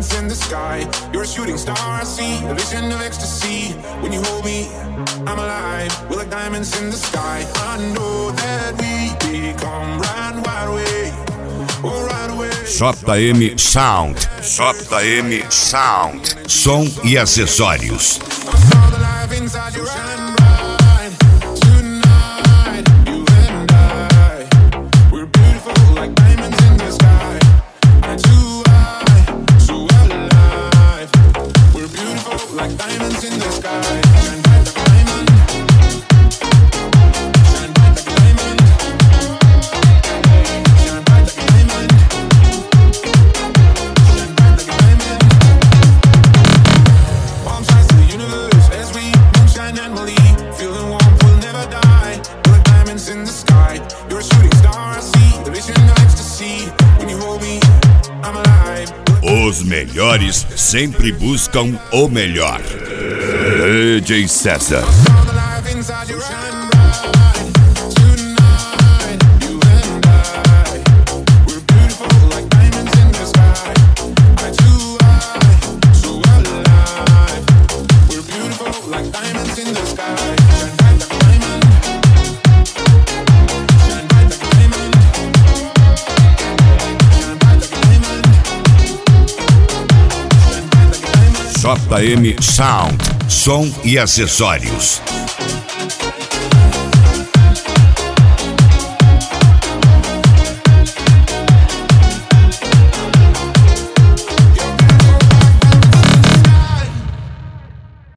diamonds in the sky. You're a shooting star, I see a vision of ecstasy. When you hold me, I'm alive. We're like diamonds in the sky. I know that we become right away. Oh, right away. JM Sound. JM Sound. Som e acessórios. Os melhores sempre buscam o melhor. DJ César. JM Sound, som e acessórios.